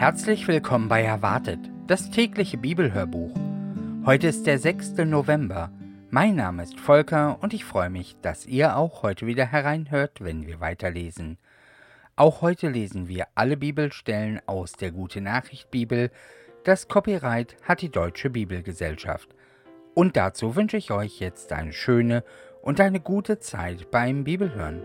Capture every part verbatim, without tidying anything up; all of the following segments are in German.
Herzlich willkommen bei Erwartet, das tägliche Bibelhörbuch. Heute ist der sechste November. Mein Name ist Volker und ich freue mich, dass ihr auch heute wieder hereinhört, wenn wir weiterlesen. Auch heute lesen wir alle Bibelstellen aus der Gute-Nachricht-Bibel. Das Copyright hat die Deutsche Bibelgesellschaft. Und dazu wünsche ich euch jetzt eine schöne und eine gute Zeit beim Bibelhören.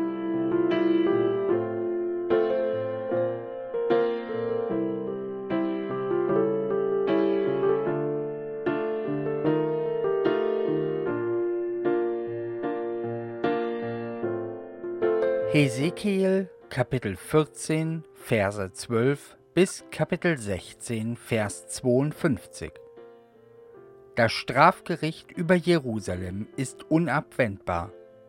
Hesekiel, Kapitel vierzehn, Verse zwölf bis Kapitel sechzehn, Vers zweiundfünfzig. Das Strafgericht über Jerusalem ist unabwendbar.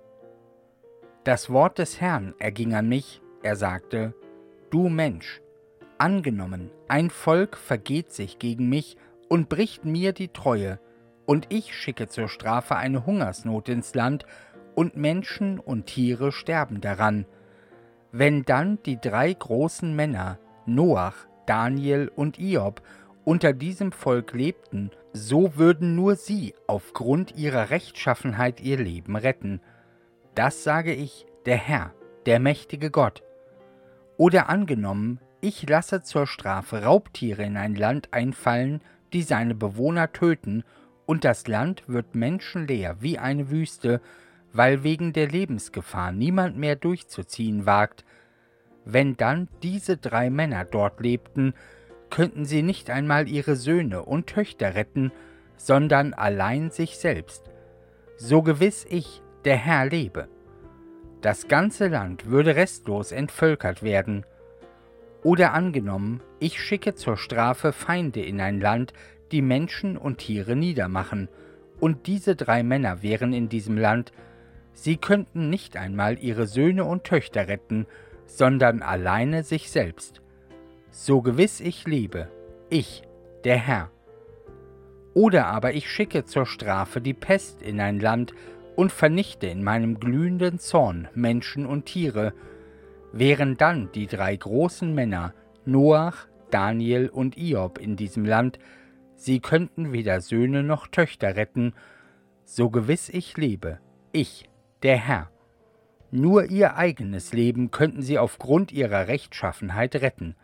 Das Wort des Herrn erging an mich, er sagte: Du Mensch, angenommen, ein Volk vergeht sich gegen mich und bricht mir die Treue, und ich schicke zur Strafe eine Hungersnot ins Land, und Menschen und Tiere sterben daran. Wenn dann die drei großen Männer, Noach, Daniel und Hiob, unter diesem Volk lebten, so würden nur sie aufgrund ihrer Rechtschaffenheit ihr Leben retten. Das sage ich, der Herr, der mächtige Gott. Oder angenommen, ich lasse zur Strafe Raubtiere in ein Land einfallen, die seine Bewohner töten, und das Land wird menschenleer wie eine Wüste, weil wegen der Lebensgefahr niemand mehr durchzuziehen wagt. Wenn dann diese drei Männer dort lebten, könnten sie nicht einmal ihre Söhne und Töchter retten, sondern allein sich selbst. So gewiss ich, der Herr, lebe. Das ganze Land würde restlos entvölkert werden. Oder angenommen, ich schicke zur Strafe Feinde in ein Land, die Menschen und Tiere niedermachen, und diese drei Männer wären in diesem Land. Sie könnten nicht einmal ihre Söhne und Töchter retten, sondern alleine sich selbst. So gewiss ich lebe, ich, der Herr. Oder aber ich schicke zur Strafe die Pest in ein Land und vernichte in meinem glühenden Zorn Menschen und Tiere. Wären dann die drei großen Männer, Noach, Daniel und Hiob, in diesem Land, sie könnten weder Söhne noch Töchter retten, so gewiss ich lebe, ich, der Herr. Nur ihr eigenes Leben könnten sie aufgrund ihrer Rechtschaffenheit retten.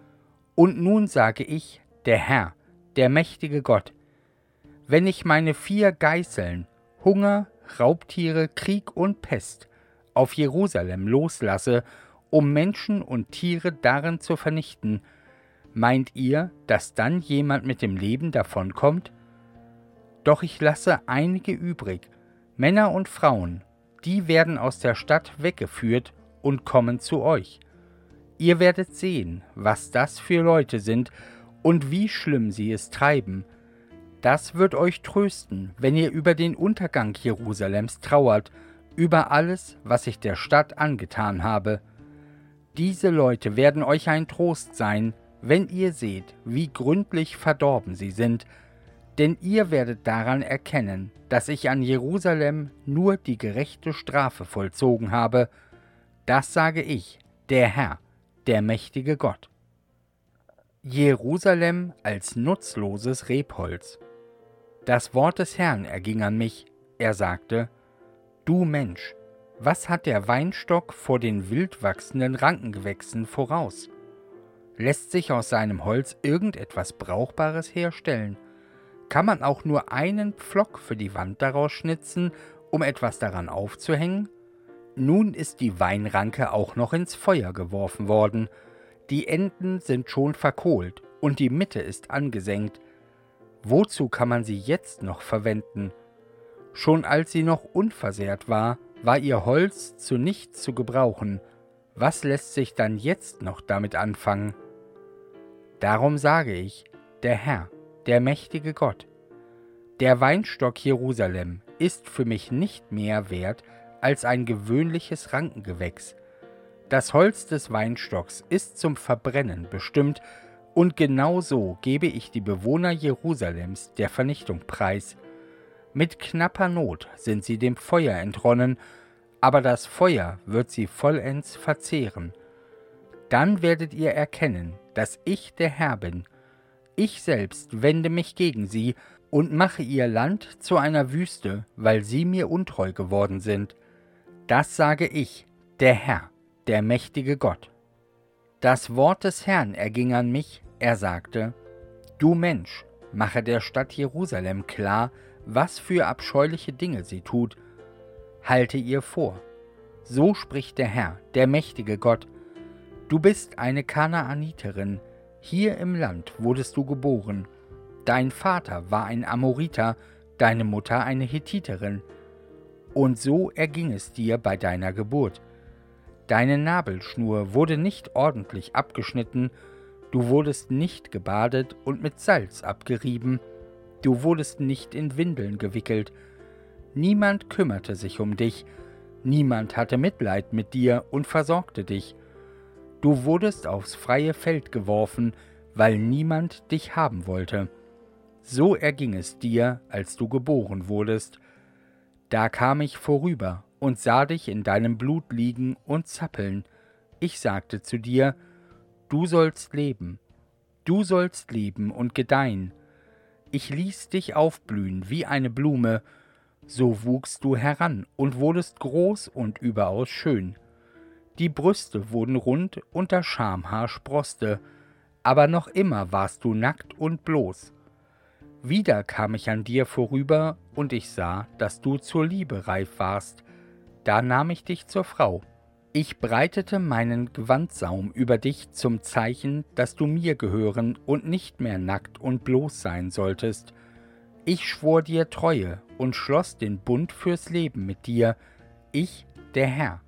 Und nun sage ich, der Herr, der mächtige Gott: Wenn ich meine vier Geißeln, Hunger, Raubtiere, Krieg und Pest, auf Jerusalem loslasse, um Menschen und Tiere darin zu vernichten, meint ihr, dass dann jemand mit dem Leben davonkommt? Doch ich lasse einige übrig, Männer und Frauen, die werden aus der Stadt weggeführt und kommen zu euch. Ihr werdet sehen, was das für Leute sind und wie schlimm sie es treiben. Das wird euch trösten, wenn ihr über den Untergang Jerusalems trauert, über alles, was ich der Stadt angetan habe. Diese Leute werden euch ein Trost sein, wenn ihr seht, wie gründlich verdorben sie sind, denn ihr werdet daran erkennen, dass ich an Jerusalem nur die gerechte Strafe vollzogen habe. Das sage ich, der Herr, der mächtige Gott. Jerusalem als nutzloses Rebholz. Das Wort des Herrn erging an mich, er sagte: Du Mensch, was hat der Weinstock vor den wild wachsenden Rankengewächsen voraus? Lässt sich aus seinem Holz irgendetwas Brauchbares herstellen? Kann man auch nur einen Pflock für die Wand daraus schnitzen, um etwas daran aufzuhängen? Nun ist die Weinranke auch noch ins Feuer geworfen worden. Die Enden sind schon verkohlt und die Mitte ist angesenkt. Wozu kann man sie jetzt noch verwenden? Schon als sie noch unversehrt war, war ihr Holz zu nichts zu gebrauchen. Was lässt sich dann jetzt noch damit anfangen? Darum sage ich, der Herr, der mächtige Gott: Der Weinstock Jerusalem ist für mich nicht mehr wert als ein gewöhnliches Rankengewächs. Das Holz des Weinstocks ist zum Verbrennen bestimmt, und genau so gebe ich die Bewohner Jerusalems der Vernichtung preis. Mit knapper Not sind sie dem Feuer entronnen, aber das Feuer wird sie vollends verzehren. Dann werdet ihr erkennen, dass ich der Herr bin. Ich selbst wende mich gegen sie und mache ihr Land zu einer Wüste, weil sie mir untreu geworden sind. Das sage ich, der Herr, der mächtige Gott. Das Wort des Herrn erging an mich, er sagte: Du Mensch, mache der Stadt Jerusalem klar, was für abscheuliche Dinge sie tut. Halte ihr vor. So spricht der Herr, der mächtige Gott: Du bist eine Kanaaniterin, hier im Land wurdest du geboren. Dein Vater war ein Amoriter, deine Mutter eine Hethiterin. Und so erging es dir bei deiner Geburt. Deine Nabelschnur wurde nicht ordentlich abgeschnitten, du wurdest nicht gebadet und mit Salz abgerieben, du wurdest nicht in Windeln gewickelt. Niemand kümmerte sich um dich, niemand hatte Mitleid mit dir und versorgte dich. Du wurdest aufs freie Feld geworfen, weil niemand dich haben wollte. So erging es dir, als du geboren wurdest. Da kam ich vorüber und sah dich in deinem Blut liegen und zappeln. Ich sagte zu dir: Du sollst leben, du sollst leben und gedeihen. Ich ließ dich aufblühen wie eine Blume, so wuchst du heran und wurdest groß und überaus schön. Die Brüste wurden rund und das Schamhaar sproßte, aber noch immer warst du nackt und bloß. Wieder kam ich an dir vorüber, und ich sah, dass du zur Liebe reif warst. Da nahm ich dich zur Frau. Ich breitete meinen Gewandsaum über dich zum Zeichen, dass du mir gehören und nicht mehr nackt und bloß sein solltest. Ich schwor dir Treue und schloss den Bund fürs Leben mit dir, ich, der Herr.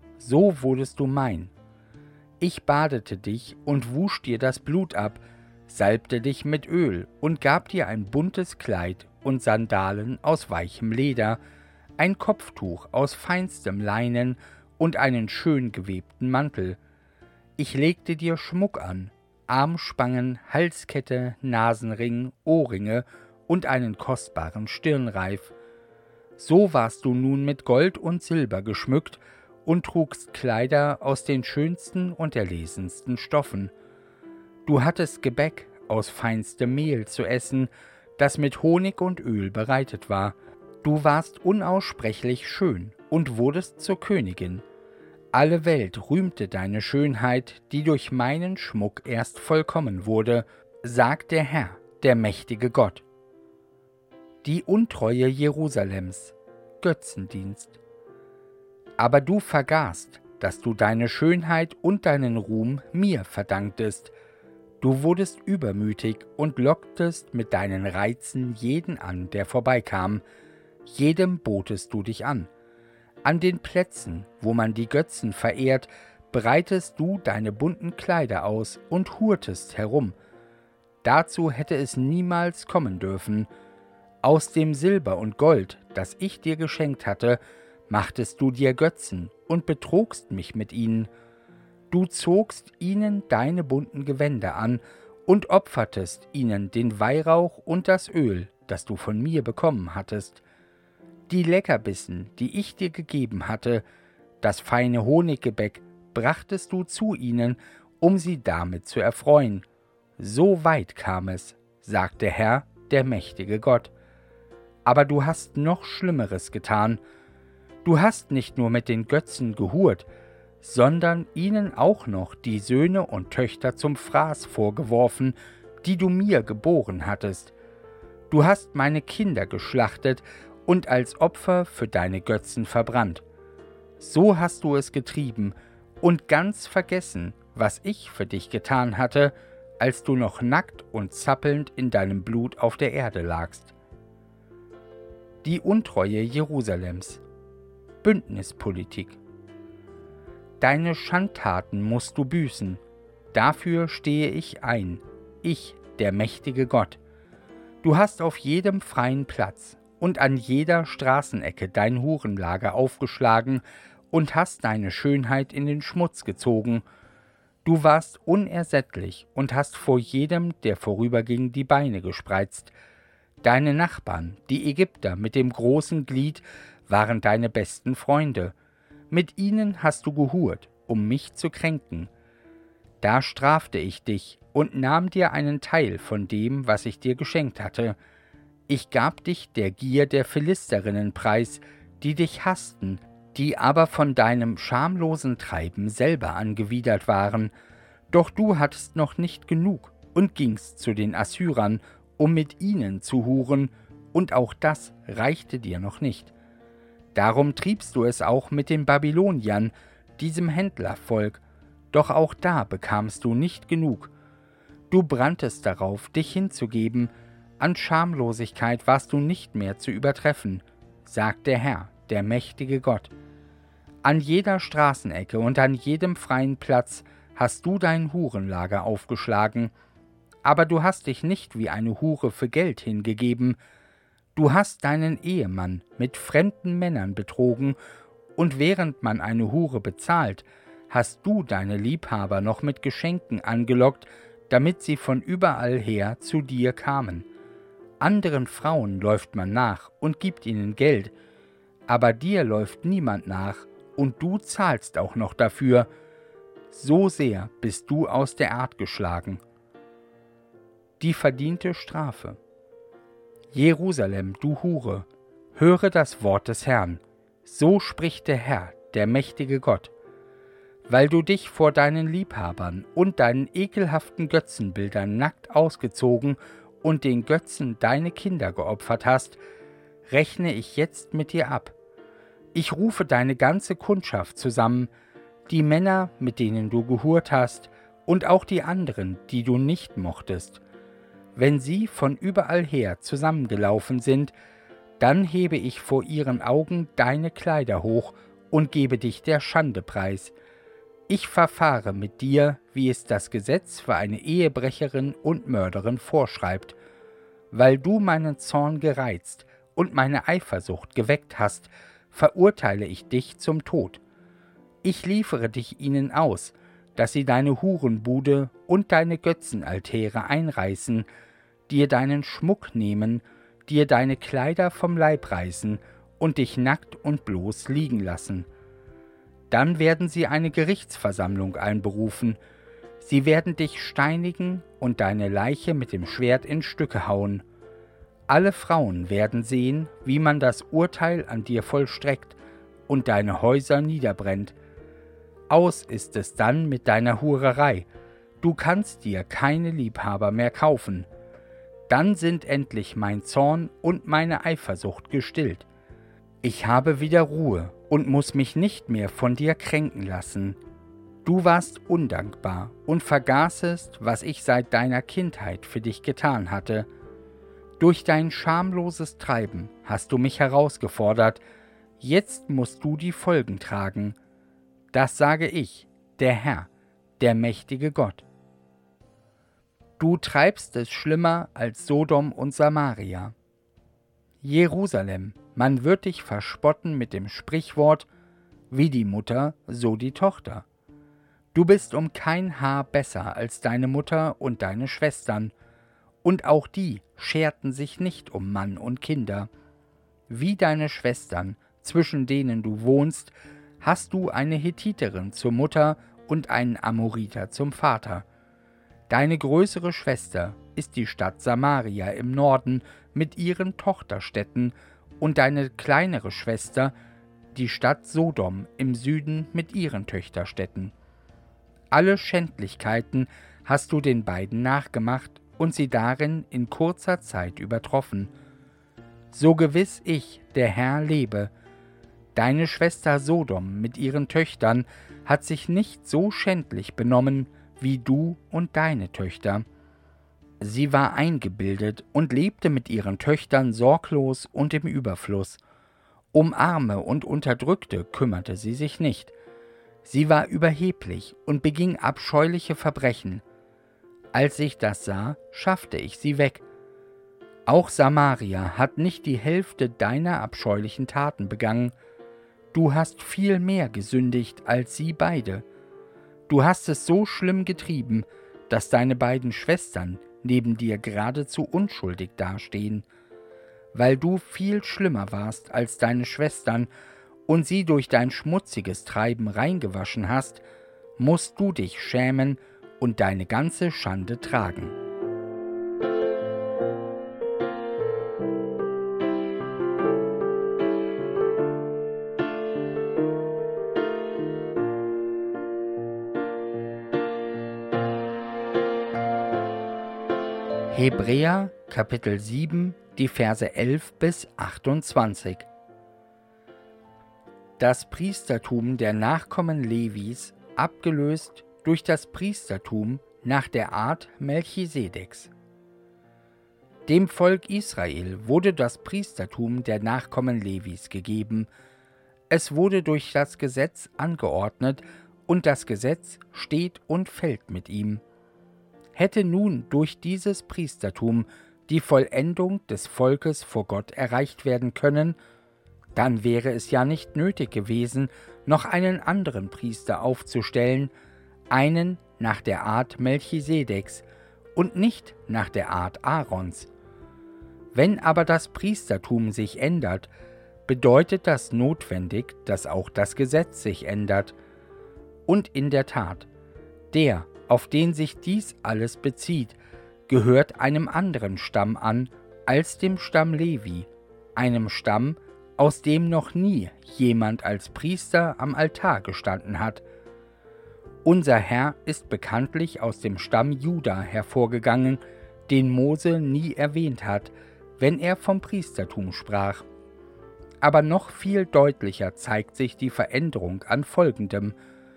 So wurdest du mein. Ich badete dich und wusch dir das Blut ab, salbte dich mit Öl und gab dir ein buntes Kleid und Sandalen aus weichem Leder, ein Kopftuch aus feinstem Leinen und einen schön gewebten Mantel. Ich legte dir Schmuck an, Armspangen, Halskette, Nasenring, Ohrringe und einen kostbaren Stirnreif. So warst du nun mit Gold und Silber geschmückt und trugst Kleider aus den schönsten und erlesensten Stoffen. Du hattest Gebäck aus feinstem Mehl zu essen, das mit Honig und Öl bereitet war. Du warst unaussprechlich schön und wurdest zur Königin. Alle Welt rühmte deine Schönheit, die durch meinen Schmuck erst vollkommen wurde, sagt der Herr, der mächtige Gott. Die Untreue Jerusalems, Götzendienst. Aber du vergaßt, dass du deine Schönheit und deinen Ruhm mir verdanktest. Du wurdest übermütig und locktest mit deinen Reizen jeden an, der vorbeikam. Jedem botest du dich an. An den Plätzen, wo man die Götzen verehrt, breitest du deine bunten Kleider aus und hurtest herum. Dazu hätte es niemals kommen dürfen. Aus dem Silber und Gold, das ich dir geschenkt hatte, machtest du dir Götzen und betrogst mich mit ihnen. Du zogst ihnen deine bunten Gewänder an und opfertest ihnen den Weihrauch und das Öl, das du von mir bekommen hattest. Die Leckerbissen, die ich dir gegeben hatte, das feine Honiggebäck, brachtest du zu ihnen, um sie damit zu erfreuen. So weit kam es, sagt der Herr, der mächtige Gott. Aber du hast noch Schlimmeres getan. Du hast nicht nur mit den Götzen gehurt, sondern ihnen auch noch die Söhne und Töchter zum Fraß vorgeworfen, die du mir geboren hattest. Du hast meine Kinder geschlachtet und als Opfer für deine Götzen verbrannt. So hast du es getrieben und ganz vergessen, was ich für dich getan hatte, als du noch nackt und zappelnd in deinem Blut auf der Erde lagst. Die Untreue Jerusalems. Bündnispolitik. Deine Schandtaten musst du büßen. Dafür stehe ich ein, ich, der mächtige Gott. Du hast auf jedem freien Platz und an jeder Straßenecke dein Hurenlager aufgeschlagen und hast deine Schönheit in den Schmutz gezogen. Du warst unersättlich und hast vor jedem, der vorüberging, die Beine gespreizt. Deine Nachbarn, die Ägypter mit dem großen Glied, waren deine besten Freunde. Mit ihnen hast du gehurt, um mich zu kränken. Da strafte ich dich und nahm dir einen Teil von dem, was ich dir geschenkt hatte. Ich gab dich der Gier der Philisterinnen preis, die dich hassten, die aber von deinem schamlosen Treiben selber angewidert waren. Doch du hattest noch nicht genug und gingst zu den Assyrern, um mit ihnen zu huren, und auch das reichte dir noch nicht. Darum triebst du es auch mit den Babyloniern, diesem Händlervolk, doch auch da bekamst du nicht genug. Du branntest darauf, dich hinzugeben, an Schamlosigkeit warst du nicht mehr zu übertreffen, sagt der Herr, der mächtige Gott. An jeder Straßenecke und an jedem freien Platz hast du dein Hurenlager aufgeschlagen, aber du hast dich nicht wie eine Hure für Geld hingegeben, du hast deinen Ehemann mit fremden Männern betrogen, und während man eine Hure bezahlt, hast du deine Liebhaber noch mit Geschenken angelockt, damit sie von überall her zu dir kamen. Anderen Frauen läuft man nach und gibt ihnen Geld, aber dir läuft niemand nach, und du zahlst auch noch dafür. So sehr bist du aus der Art geschlagen. Die verdiente Strafe. Jerusalem, du Hure, höre das Wort des Herrn. So spricht der Herr, der mächtige Gott. Weil du dich vor deinen Liebhabern und deinen ekelhaften Götzenbildern nackt ausgezogen und den Götzen deine Kinder geopfert hast, rechne ich jetzt mit dir ab. Ich rufe deine ganze Kundschaft zusammen, die Männer, mit denen du gehurt hast, und auch die anderen, die du nicht mochtest. Wenn sie von überall her zusammengelaufen sind, dann hebe ich vor ihren Augen deine Kleider hoch und gebe dich der Schande preis. Ich verfahre mit dir, wie es das Gesetz für eine Ehebrecherin und Mörderin vorschreibt. Weil du meinen Zorn gereizt und meine Eifersucht geweckt hast, verurteile ich dich zum Tod. Ich liefere dich ihnen aus, dass sie deine Hurenbude und deine Götzenaltäre einreißen, dir deinen Schmuck nehmen, dir deine Kleider vom Leib reißen und dich nackt und bloß liegen lassen. Dann werden sie eine Gerichtsversammlung einberufen, sie werden dich steinigen und deine Leiche mit dem Schwert in Stücke hauen. Alle Frauen werden sehen, wie man das Urteil an dir vollstreckt und deine Häuser niederbrennt. Aus ist es dann mit deiner Hurerei, du kannst dir keine Liebhaber mehr kaufen. Dann sind endlich mein Zorn und meine Eifersucht gestillt. Ich habe wieder Ruhe und muss mich nicht mehr von dir kränken lassen. Du warst undankbar und vergaßest, was ich seit deiner Kindheit für dich getan hatte. Durch dein schamloses Treiben hast du mich herausgefordert, jetzt musst du die Folgen tragen. Das sage ich, der Herr, der mächtige Gott. Du treibst es schlimmer als Sodom und Samaria. Jerusalem, man wird dich verspotten mit dem Sprichwort, wie die Mutter, so die Tochter. Du bist um kein Haar besser als deine Mutter und deine Schwestern, und auch die scherten sich nicht um Mann und Kinder. Wie deine Schwestern, zwischen denen du wohnst, hast du eine Hethiterin zur Mutter und einen Amoriter zum Vater. Deine größere Schwester ist die Stadt Samaria im Norden mit ihren Tochterstädten und deine kleinere Schwester die Stadt Sodom im Süden mit ihren Töchterstädten. Alle Schändlichkeiten hast du den beiden nachgemacht und sie darin in kurzer Zeit übertroffen. So gewiss ich, der Herr, lebe, deine Schwester Sodom mit ihren Töchtern hat sich nicht so schändlich benommen wie du und deine Töchter. Sie war eingebildet und lebte mit ihren Töchtern sorglos und im Überfluss. Um Arme und Unterdrückte kümmerte sie sich nicht. Sie war überheblich und beging abscheuliche Verbrechen. Als ich das sah, schaffte ich sie weg. Auch Samaria hat nicht die Hälfte deiner abscheulichen Taten begangen. Du hast viel mehr gesündigt als sie beide. Du hast es so schlimm getrieben, dass deine beiden Schwestern neben dir geradezu unschuldig dastehen. Weil du viel schlimmer warst als deine Schwestern und sie durch dein schmutziges Treiben reingewaschen hast, musst du dich schämen und deine ganze Schande tragen. Hebräer Kapitel sieben, die Verse elf bis achtundzwanzig. Das Priestertum der Nachkommen Levis abgelöst durch das Priestertum nach der Art Melchisedeks. Dem Volk Israel wurde das Priestertum der Nachkommen Levis gegeben. Es wurde durch das Gesetz angeordnet und das Gesetz steht und fällt mit ihm. Hätte nun durch dieses Priestertum die Vollendung des Volkes vor Gott erreicht werden können, dann wäre es ja nicht nötig gewesen, noch einen anderen Priester aufzustellen, einen nach der Art Melchisedeks und nicht nach der Art Aarons. Wenn aber das Priestertum sich ändert, bedeutet das notwendig, dass auch das Gesetz sich ändert. Und in der Tat, der, auf den sich dies alles bezieht, gehört einem anderen Stamm an als dem Stamm Levi, einem Stamm, aus dem noch nie jemand als Priester am Altar gestanden hat. Unser Herr ist bekanntlich aus dem Stamm Juda hervorgegangen, den Mose nie erwähnt hat, wenn er vom Priestertum sprach. Aber noch viel deutlicher zeigt sich die Veränderung an Folgendem: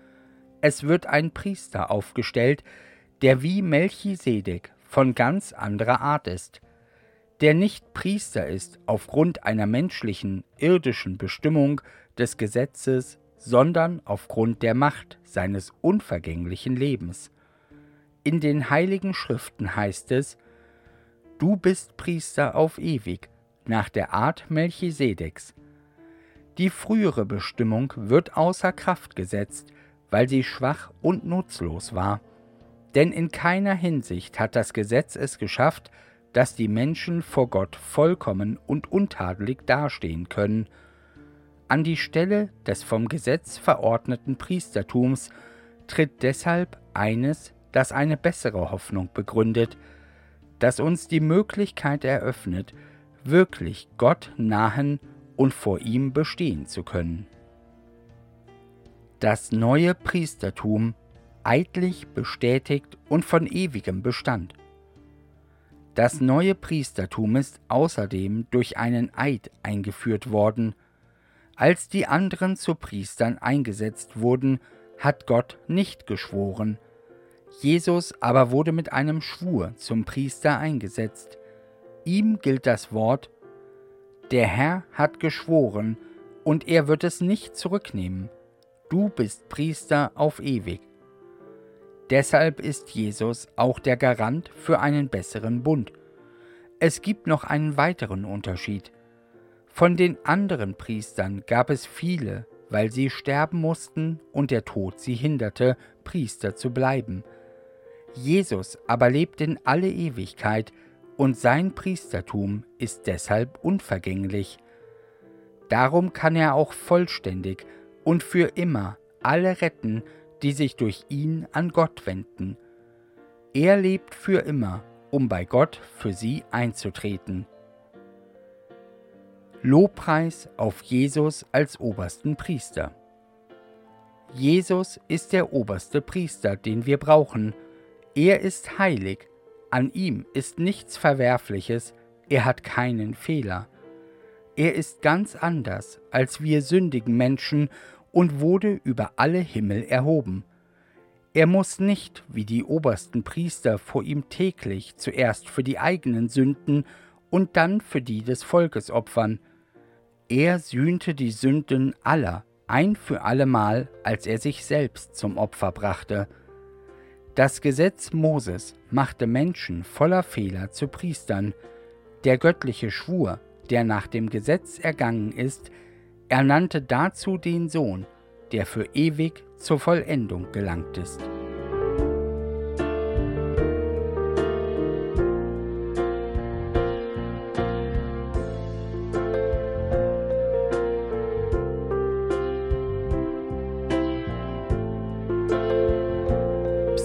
Es wird ein Priester aufgestellt, der wie Melchisedek von ganz anderer Art ist, der nicht Priester ist aufgrund einer menschlichen, irdischen Bestimmung des Gesetzes, sondern aufgrund der Macht seines unvergänglichen Lebens. In den Heiligen Schriften heißt es: Du bist Priester auf ewig, nach der Art Melchisedeks. Die frühere Bestimmung wird außer Kraft gesetzt, weil sie schwach und nutzlos war. Denn in keiner Hinsicht hat das Gesetz es geschafft, dass die Menschen vor Gott vollkommen und untadelig dastehen können. An die Stelle des vom Gesetz verordneten Priestertums tritt deshalb eines, das eine bessere Hoffnung begründet, das uns die Möglichkeit eröffnet, wirklich Gott nahen und vor ihm bestehen zu können. Das neue Priestertum, eidlich bestätigt und von ewigem Bestand. Das neue Priestertum ist außerdem durch einen Eid eingeführt worden. Als die anderen zu Priestern eingesetzt wurden, hat Gott nicht geschworen. Jesus aber wurde mit einem Schwur zum Priester eingesetzt. Ihm gilt das Wort: Der Herr hat geschworen, und er wird es nicht zurücknehmen. Du bist Priester auf ewig. Deshalb ist Jesus auch der Garant für einen besseren Bund. Es gibt noch einen weiteren Unterschied. Von den anderen Priestern gab es viele, weil sie sterben mussten und der Tod sie hinderte, Priester zu bleiben. Jesus aber lebt in alle Ewigkeit und sein Priestertum ist deshalb unvergänglich. Darum kann er auch vollständig und für immer alle retten, die sich durch ihn an Gott wenden. Er lebt für immer, um bei Gott für sie einzutreten. Lobpreis auf Jesus als obersten Priester. Jesus ist der oberste Priester, den wir brauchen. Er ist heilig, an ihm ist nichts Verwerfliches, er hat keinen Fehler. Er ist ganz anders als wir sündigen Menschen und wurde über alle Himmel erhoben. Er muss nicht, wie die obersten Priester, vor ihm täglich zuerst für die eigenen Sünden und dann für die des Volkes opfern. Er sühnte die Sünden aller ein für allemal, als er sich selbst zum Opfer brachte. Das Gesetz Moses machte Menschen voller Fehler zu Priestern. Der göttliche Schwur, der nach dem Gesetz ergangen ist, ernannte dazu den Sohn, der für ewig zur Vollendung gelangt ist.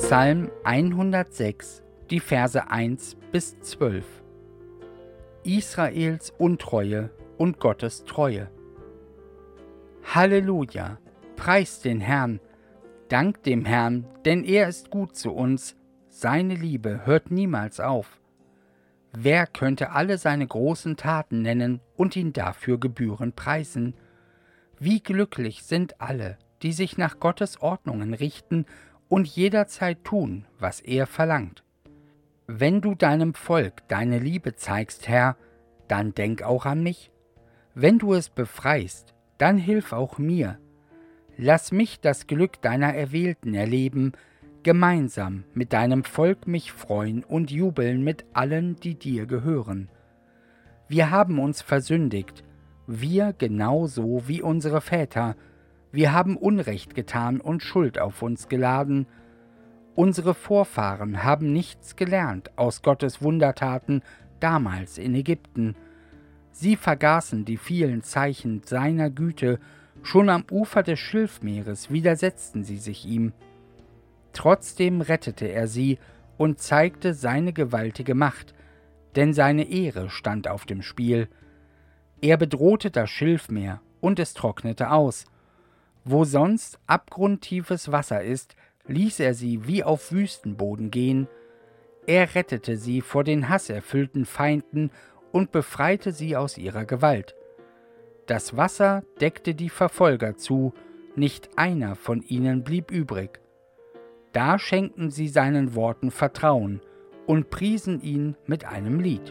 Psalm hundertsechs, die Verse eins bis zwölf. Israels Untreue und Gottes Treue. Halleluja! Preist den Herrn! Dankt dem Herrn, denn er ist gut zu uns. Seine Liebe hört niemals auf. Wer könnte alle seine großen Taten nennen und ihn dafür gebührend preisen? Wie glücklich sind alle, die sich nach Gottes Ordnungen richten und jederzeit tun, was er verlangt. Wenn du deinem Volk deine Liebe zeigst, Herr, dann denk auch an mich. Wenn du es befreist, dann hilf auch mir. Lass mich das Glück deiner Erwählten erleben, gemeinsam mit deinem Volk mich freuen und jubeln mit allen, die dir gehören. Wir haben uns versündigt, wir genauso wie unsere Väter. Wir haben Unrecht getan und Schuld auf uns geladen. Unsere Vorfahren haben nichts gelernt aus Gottes Wundertaten damals in Ägypten. Sie vergaßen die vielen Zeichen seiner Güte, schon am Ufer des Schilfmeeres widersetzten sie sich ihm. Trotzdem rettete er sie und zeigte seine gewaltige Macht, denn seine Ehre stand auf dem Spiel. Er bedrohte das Schilfmeer und es trocknete aus. Wo sonst abgrundtiefes Wasser ist, ließ er sie wie auf Wüstenboden gehen. Er rettete sie vor den hasserfüllten Feinden und befreite sie aus ihrer Gewalt. Das Wasser deckte die Verfolger zu, nicht einer von ihnen blieb übrig. Da schenkten sie seinen Worten Vertrauen und priesen ihn mit einem Lied.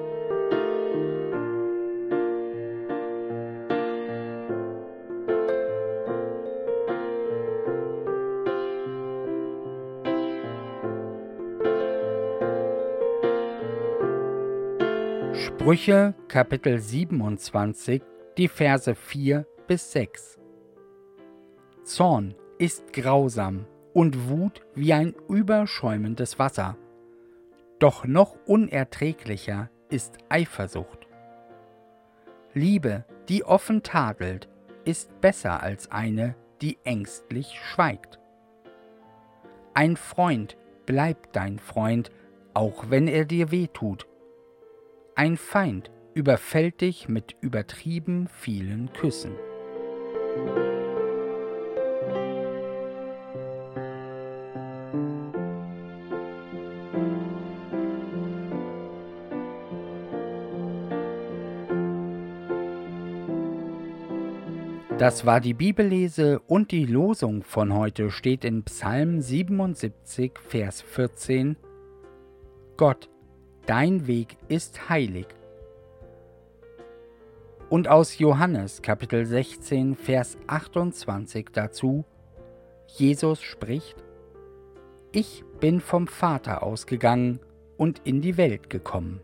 Sprüche, Kapitel siebenundzwanzig, die Verse vier bis sechs. Zorn ist grausam und Wut wie ein überschäumendes Wasser. Doch noch unerträglicher ist Eifersucht. Liebe, die offen tadelt, ist besser als eine, die ängstlich schweigt. Ein Freund bleibt dein Freund, auch wenn er dir wehtut. Ein Feind überfällt dich mit übertrieben vielen Küssen. Das war die Bibellese und die Losung von heute steht in Psalm siebenundsiebzig, Vers vierzehn. Gott, dein Weg ist heilig. Und aus Johannes Kapitel sechzehn, Vers achtundzwanzig dazu, Jesus spricht, Ich bin vom Vater ausgegangen und in die Welt gekommen.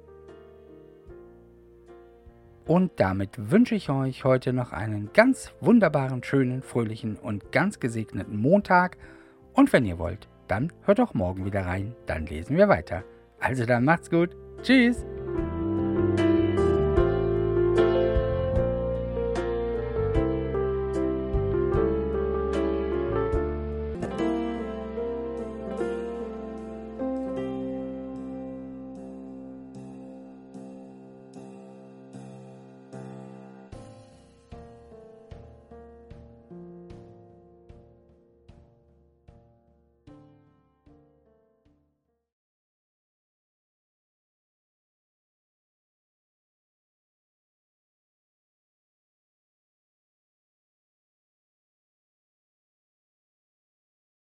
Und damit wünsche ich euch heute noch einen ganz wunderbaren, schönen, fröhlichen und ganz gesegneten Montag. Und wenn ihr wollt, dann hört auch morgen wieder rein, dann lesen wir weiter. Also dann macht's gut. Tschüss.